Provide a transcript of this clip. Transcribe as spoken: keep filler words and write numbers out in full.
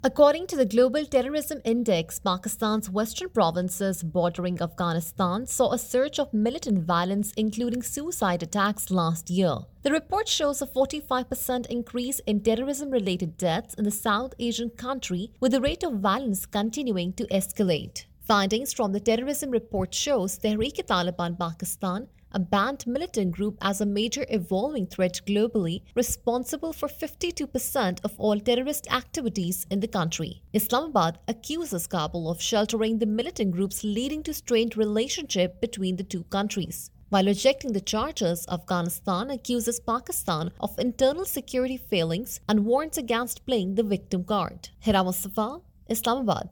According to the Global Terrorism Index, Pakistan's western provinces bordering Afghanistan saw a surge of militant violence, including suicide attacks last year. The report shows a forty-five percent increase in terrorism-related deaths in the South Asian country, with the rate of violence continuing to escalate. Findings from the terrorism report shows Tehreek-e-Taliban Pakistan, a banned militant group, as a major evolving threat globally, responsible for fifty-two percent of all terrorist activities in the country. Islamabad accuses Kabul of sheltering the militant groups, leading to strained relationship between the two countries. While rejecting the charges, Afghanistan accuses Pakistan of internal security failings and warns against playing the victim card. Hira Mustafa, Islamabad.